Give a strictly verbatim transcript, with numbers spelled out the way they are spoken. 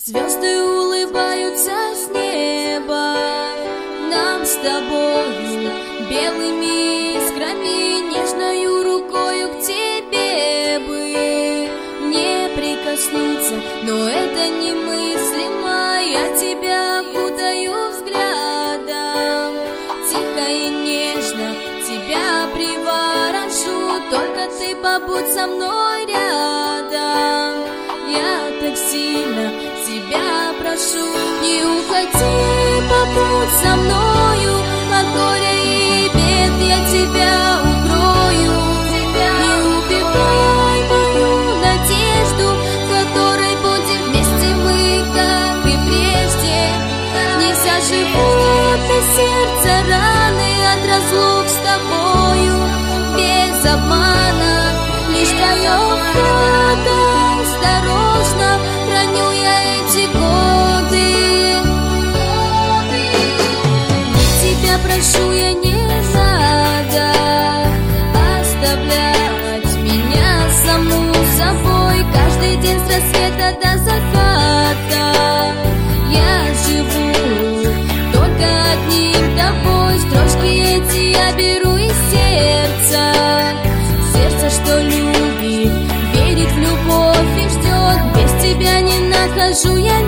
Звезды улыбаются с неба нам с тобою белыми искрами, нежною рукою к тебе бы не прикоснуться, но это немыслимо. Я тебя окутаю взглядом, тихо и нежно тебя приворошу, только ты побудь со мной рядом. Я так сильно тебя прошу, не уходи, побудь со мною, от горя и бед я тебя укрою. Не убивай мою надежду, в которой будем вместе мы, как и прежде. Не заживут на сердце раны от разлук с тобою, без обмана, лишь твое фото осторожно храню я эти годы. Тебя прошу я, не надо оставлять меня саму собой. Каждый день с рассвета до заката я живу только одним тобой. Строчки эти я беру из сердца, сердце, что любит, верит в любовь и ждет. Без тебя не нахожу я